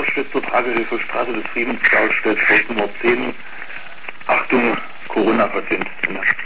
Dahlstedt zur Tragehilfe Straße des Friedens, Dahlstedt, Haus Nummer 10. Achtung, Corona-Patient.